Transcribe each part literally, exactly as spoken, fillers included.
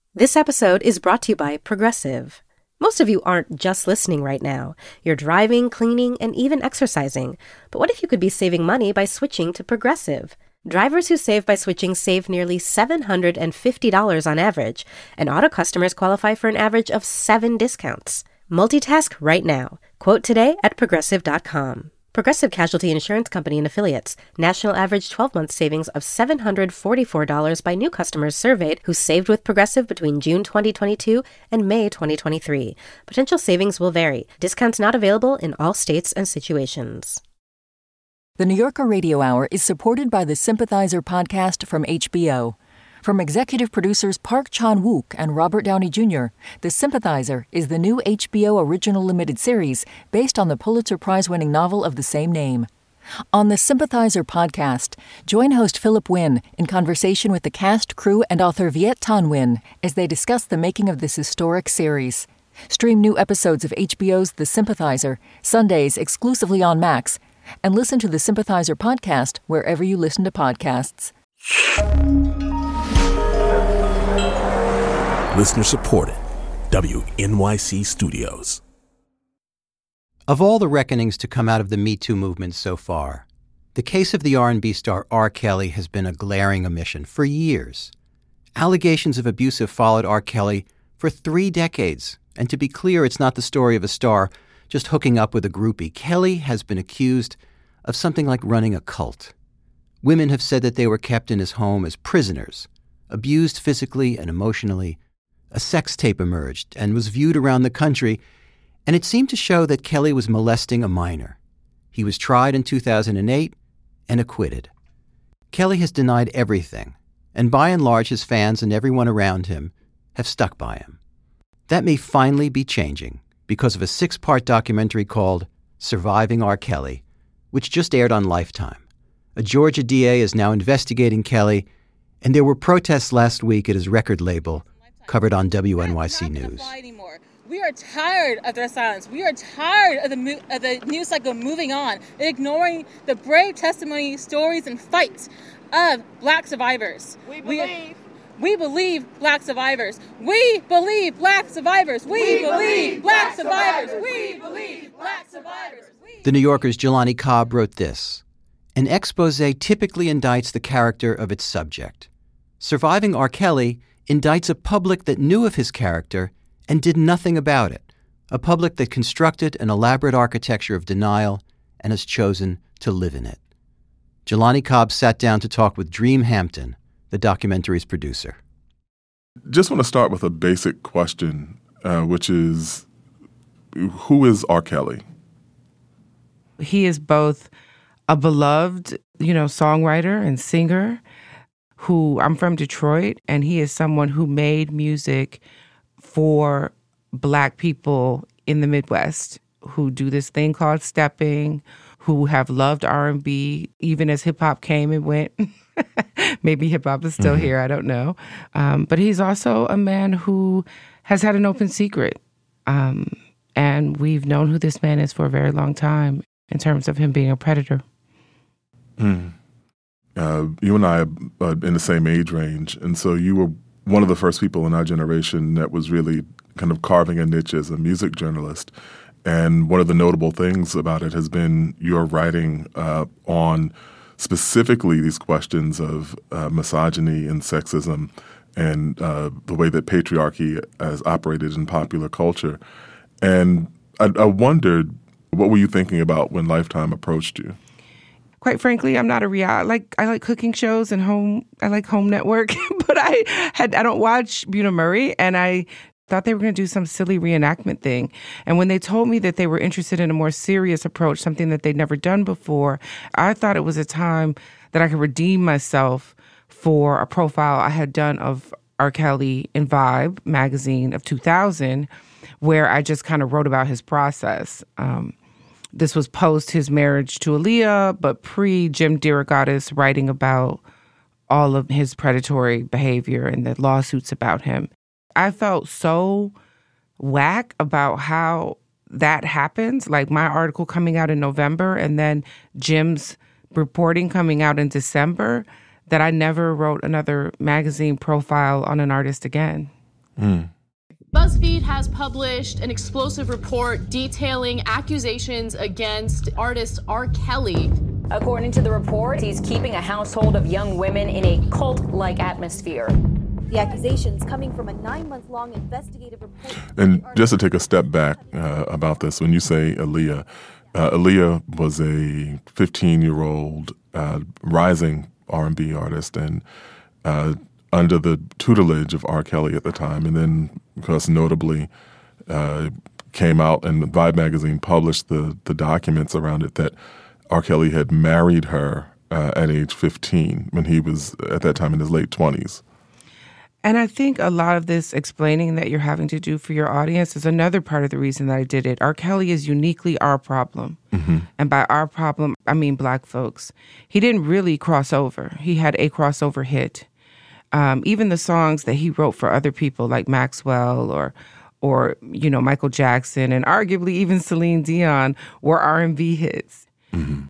This episode is brought to you by Progressive. Most of you aren't just listening right now. You're driving, cleaning, and even exercising. But what if you could be saving money by switching to Progressive? Drivers who save by switching save nearly seven hundred fifty dollars on average, and auto customers qualify for an average of seven discounts. Multitask right now. Quote today at progressive dot com. Progressive Casualty Insurance Company and Affiliates. National average twelve-month savings of seven hundred forty-four dollars by new customers surveyed who saved with Progressive between June twenty twenty-two and May twenty twenty-three. Potential savings will vary. Discounts not available in all states and situations. The New Yorker Radio Hour is supported by the Sympathizer podcast from H B O. From executive producers Park Chan-wook and Robert Downey Junior, The Sympathizer is the new H B O original limited series based on the Pulitzer Prize-winning novel of the same name. On the Sympathizer podcast, join host Philip Wynn in conversation with the cast, crew, and author Viet Thanh Nguyen as they discuss the making of this historic series. Stream new episodes of H B O's The Sympathizer, Sundays exclusively on Max, and listen to the Sympathizer podcast wherever you listen to podcasts. Listener supported. W N Y C Studios. Of all the reckonings to come out of the Me Too movement so far, the case of the R and B star R. Kelly has been a glaring omission for years. Allegations of abuse have followed R. Kelly for three decades. And to be clear, it's not the story of a star just hooking up with a groupie. Kelly has been accused of something like running a cult. Women have said that they were kept in his home as prisoners, abused physically and emotionally. A sex tape emerged and was viewed around the country, and it seemed to show that Kelly was molesting a minor. He was tried in two thousand eight and acquitted. Kelly has denied everything, and by and large his fans and everyone around him have stuck by him. That may finally be changing because of a six-part documentary called Surviving R. Kelly, which just aired on Lifetime. A Georgia D A is now investigating Kelly, and there were protests last week at his record label, covered on W N Y C News. We are tired of their silence. We are tired of the mo- of the news cycle moving on and ignoring the brave testimony, stories, and fights of Black survivors. We believe. We, we believe Black survivors. We believe Black survivors. We, we believe, believe Black Black survivors. survivors. We believe Black survivors. We The New Yorker's Jelani Cobb wrote this. An expose typically indicts the character of its subject. Surviving R. Kelly indicts a public that knew of his character and did nothing about it, a public that constructed an elaborate architecture of denial and has chosen to live in it. Jelani Cobb sat down to talk with Dream Hampton, the documentary's producer. Just want to start with a basic question, uh, which is, who is R. Kelly? He is both a beloved, you know, songwriter and singer who, I'm from Detroit, and he is someone who made music for Black people in the Midwest who do this thing called stepping, who have loved R and B even as hip-hop came and went. Maybe hip-hop is still mm-hmm. here, I don't know. Um, but he's also a man who has had an open secret. Um, and we've known who this man is for a very long time in terms of him being a predator. Mm. Uh, you and I are in the same age range, and so you were one of the first people in our generation that was really kind of carving a niche as a music journalist. And one of the notable things about it has been your writing uh, on specifically these questions of uh, misogyny and sexism and uh, the way that patriarchy has operated in popular culture. And I, I wondered, what were you thinking about when Lifetime approached you? Quite frankly, I'm not a reality. Like I like cooking shows and home. I like Home Network, but I had I don't watch Buena Murray, and I thought they were going to do some silly reenactment thing. And when they told me that they were interested in a more serious approach, something that they'd never done before, I thought it was a time that I could redeem myself for a profile I had done of R. Kelly in Vibe magazine of two thousand, where I just kind of wrote about his process. Um, This was post his marriage to Aaliyah, but pre Jim DeRogatis writing about all of his predatory behavior and the lawsuits about him. I felt so whack about how that happens, like my article coming out in November and then Jim's reporting coming out in December, that I never wrote another magazine profile on an artist again. Mm. BuzzFeed has published an explosive report detailing accusations against artist R. Kelly. According to the report, he's keeping a household of young women in a cult-like atmosphere. The accusations coming from a nine-month-long investigative report. And just to take a step back uh, about this, when you say Aaliyah, uh, Aaliyah was a fifteen-year-old uh, rising R and B artist and uh, under the tutelage of R. Kelly at the time, and then, of course, notably uh, came out and Vibe magazine published the the documents around it that R. Kelly had married her uh, at age fifteen when he was at that time in his late twenties. And I think a lot of this explaining that you're having to do for your audience is another part of the reason that I did it. R. Kelly is uniquely our problem. Mm-hmm. And by our problem, I mean Black folks. He didn't really cross over. He had a crossover hit. Um, even the songs that he wrote for other people like Maxwell or, or you know, Michael Jackson and arguably even Celine Dion were R and B hits. Mm-hmm.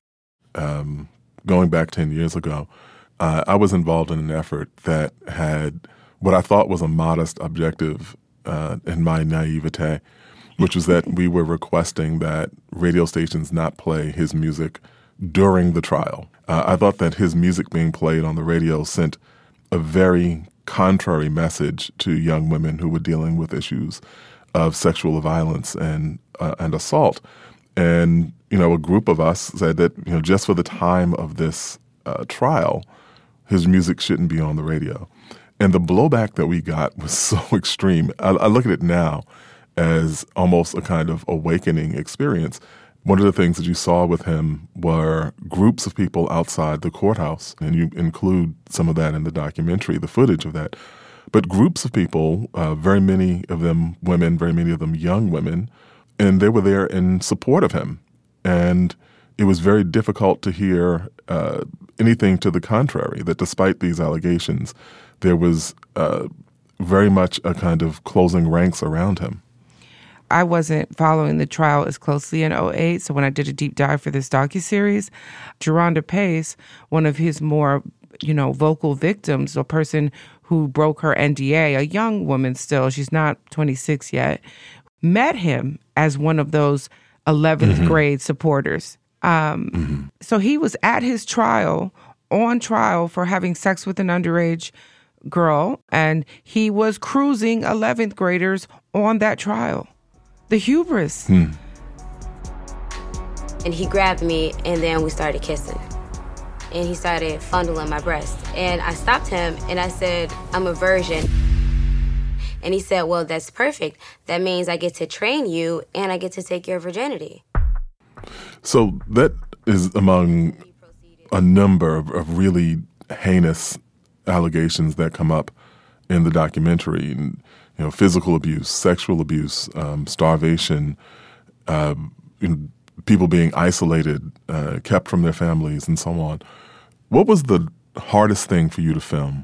Um, going back ten years ago, uh, I was involved in an effort that had what I thought was a modest objective uh, in my naivete, which was that we were requesting that radio stations not play his music during the trial. Uh, I thought that his music being played on the radio sent a very contrary message to young women who were dealing with issues of sexual violence and uh, and assault. And, you know, a group of us said that, you know, just for the time of this uh, trial, his music shouldn't be on the radio. And the blowback that we got was so extreme. I, I look at it now as almost a kind of awakening experience. One of the things that you saw with him were groups of people outside the courthouse, and you include some of that in the documentary, the footage of that. But groups of people, uh, very many of them women, very many of them young women, and they were there in support of him. And it was very difficult to hear uh, anything to the contrary, that despite these allegations, there was uh, very much a kind of closing ranks around him. I wasn't following the trial as closely in oh eight, so when I did a deep dive for this docuseries, Jerhonda Pace, one of his more, you know, vocal victims, a person who broke her N D A, a young woman still, she's not twenty-six yet, met him as one of those eleventh mm-hmm. grade supporters. Um, mm-hmm. So he was at his trial, on trial for having sex with an underage girl, and he was cruising eleventh graders on that trial. The hubris. Hmm. And he grabbed me, and then we started kissing. And he started fondling my breast. And I stopped him, and I said, I'm a virgin. And he said, well, that's perfect. That means I get to train you, and I get to take your virginity. So that is among a number of, of really heinous allegations that come up in the documentary. And, you know, physical abuse, sexual abuse, um, starvation, uh, you know, people being isolated, uh, kept from their families, and so on. What was the hardest thing for you to film?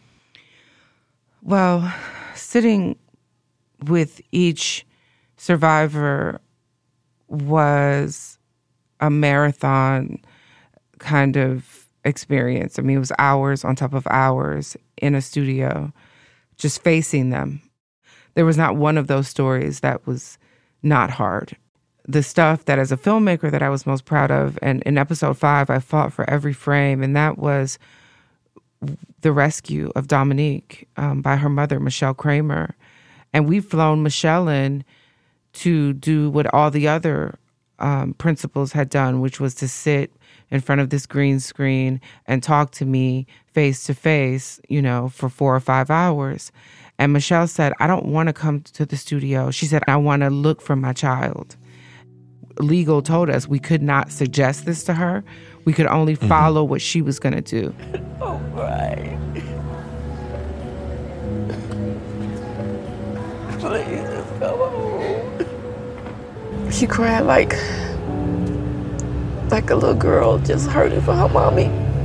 Well, sitting with each survivor was a marathon kind of experience. I mean, it was hours on top of hours in a studio, just facing them. There was not one of those stories that was not hard. The stuff that as a filmmaker that I was most proud of, and in episode five, I fought for every frame, and that was the rescue of Dominique um, by her mother, Michelle Kramer. And we've flown Michelle in to do what all the other um, principals had done, which was to sit in front of this green screen and talk to me face to face, you know, for four or five hours. And Michelle said, I don't want to come to the studio. She said, I want to look for my child. Legal told us we could not suggest this to her. We could only mm-hmm. follow what she was going to do. Oh, right. Please, just go home. She cried like, like a little girl just hurting for her mommy.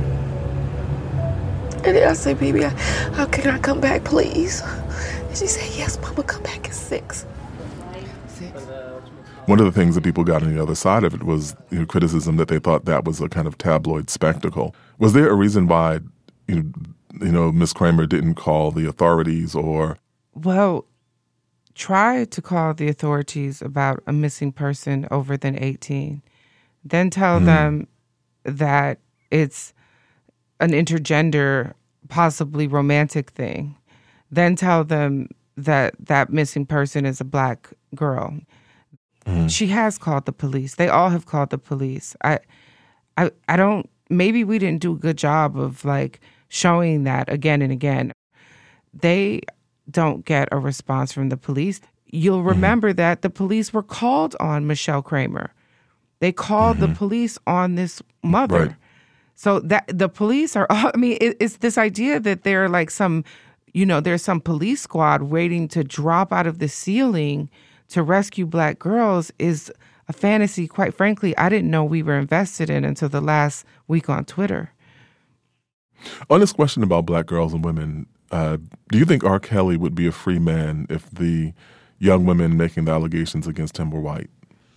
And then I said, baby, I, how can I come back, please? And she said, yes, Mama, come back at six. Six. One of the things that people got on the other side of it was, you know, criticism that they thought that was a kind of tabloid spectacle. Was there a reason why, you know, you know, Miz Kramer didn't call the authorities or Well, try to call the authorities about a missing person over than eighteen. Then tell mm. them that it's an intergender, possibly romantic thing. Then tell them that that missing person is a black girl. Mm. She has called the police. They all have called the police. I, I, I don't, maybe we didn't do a good job of like showing that again and again. They don't get a response from the police. You'll remember mm-hmm. that the police were called on Michelle Kramer. They called mm-hmm. the police on this mother. Right. So that the police are, I mean, it, it's this idea that they're like some, you know, there's some police squad waiting to drop out of the ceiling to rescue black girls is a fantasy, quite frankly, I didn't know we were invested in until the last week on Twitter. On this question about black girls and women, uh, do you think R. Kelly would be a free man if the young women making the allegations against him were white?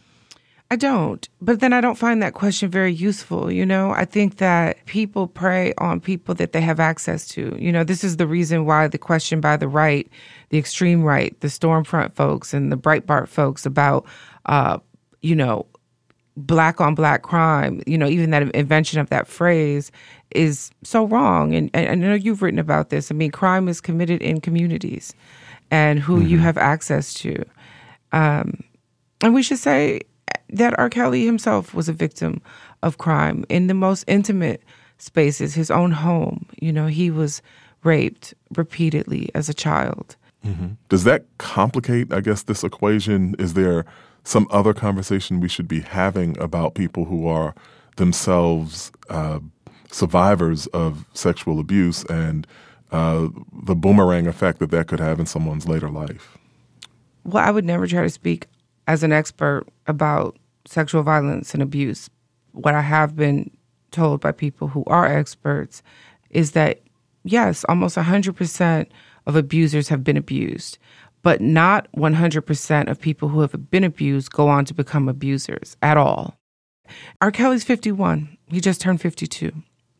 I don't. But then I don't find that question very useful. You know, I think that people prey on people that they have access to. You know, this is the reason why the question by the right, the extreme right, the Stormfront folks and the Breitbart folks about, uh, you know, black on black crime, you know, even that invention of that phrase is so wrong. And, and I know you've written about this. I mean, crime is committed in communities and who mm-hmm. you have access to. Um, and we should say that R. Kelly himself was a victim of crime in the most intimate spaces, his own home. You know, he was raped repeatedly as a child. Mm-hmm. Does that complicate, I guess, this equation? Is there some other conversation we should be having about people who are themselves uh, survivors of sexual abuse and uh, the boomerang effect that that could have in someone's later life? Well, I would never try to speak as an expert about sexual violence and abuse. What I have been told by people who are experts is that, yes, almost one hundred percent of abusers have been abused, but not one hundred percent of people who have been abused go on to become abusers at all. R. Kelly's fifty-one. He just turned fifty-two.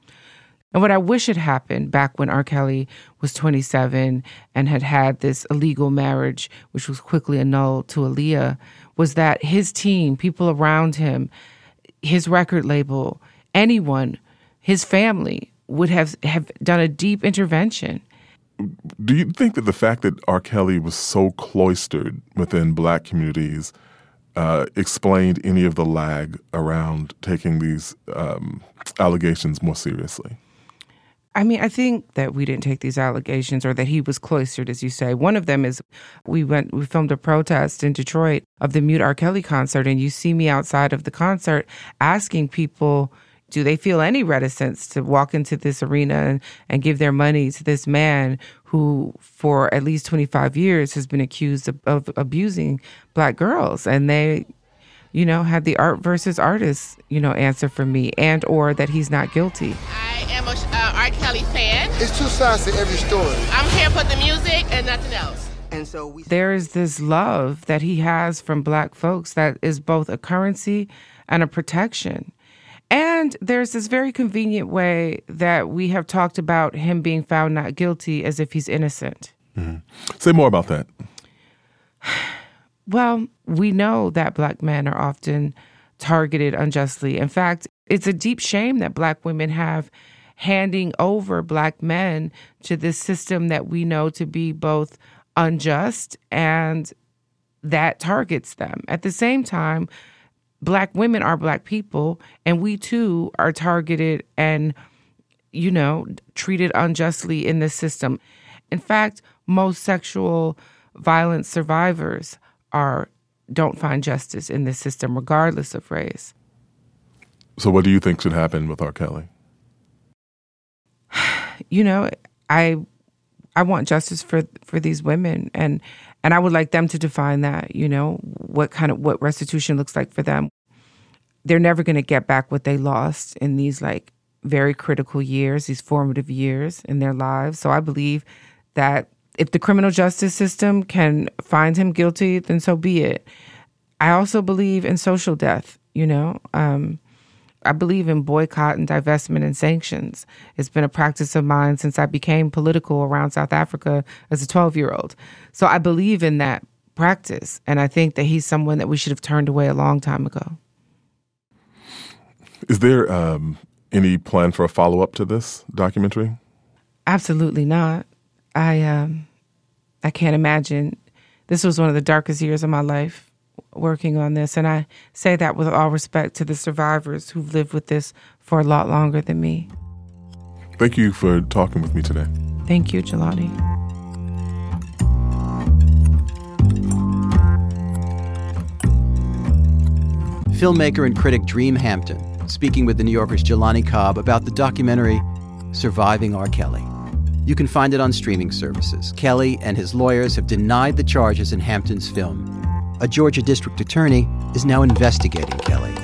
And what I wish had happened back when R. Kelly was twenty-seven and had had this illegal marriage, which was quickly annulled to Aaliyah, was that his team, people around him, his record label, anyone, his family would have, have done a deep intervention. Do you think that the fact that R. Kelly was so cloistered within black communities uh, explained any of the lag around taking these um, allegations more seriously? I mean, I think that we didn't take these allegations or that he was cloistered, as you say. One of them is we went, we filmed a protest in Detroit of the Mute R. Kelly concert, and you see me outside of the concert asking people, do they feel any reticence to walk into this arena and, and give their money to this man who, for at least twenty-five years, has been accused of, of abusing black girls? And they, you know, had the art versus artist, you know, answer for me, and or that he's not guilty. I am a uh, R. Kelly fan. It's two sides to every story. I'm here for the music and nothing else. And so we- there is this love that he has from black folks that is both a currency and a protection. And there's this very convenient way that we have talked about him being found not guilty as if he's innocent. Mm-hmm. Say more about that. Well, we know that black men are often targeted unjustly. In fact, it's a deep shame that black women have handing over black men to this system that we know to be both unjust and that targets them. At the same time, black women are black people, and we too are targeted and, you know, treated unjustly in this system. In fact, most sexual violence survivors are don't find justice in this system, regardless of race. So what do you think should happen with R. Kelly? You know, I I want justice for for these women, and and I would like them to define that, you know, what kind of what restitution looks like for them. They're never going to get back what they lost in these like very critical years, these formative years in their lives. So I believe that if the criminal justice system can find him guilty, then so be it. I also believe in social death, you know. Um, I believe in boycott and divestment and sanctions. It's been a practice of mine since I became political around South Africa as a twelve-year-old. So I believe in that practice, and I think that he's someone that we should have turned away a long time ago. Is there um, any plan for a follow-up to this documentary? Absolutely not. I um, I can't imagine. This was one of the darkest years of my life, working on this, and I say that with all respect to the survivors who've lived with this for a lot longer than me. Thank you for talking with me today. Thank you, Jelani. Filmmaker and critic Dream Hampton speaking with The New Yorker's Jelani Cobb about the documentary Surviving R. Kelly. You can find it on streaming services. Kelly and his lawyers have denied the charges in Hampton's film. A Georgia district attorney is now investigating Kelly.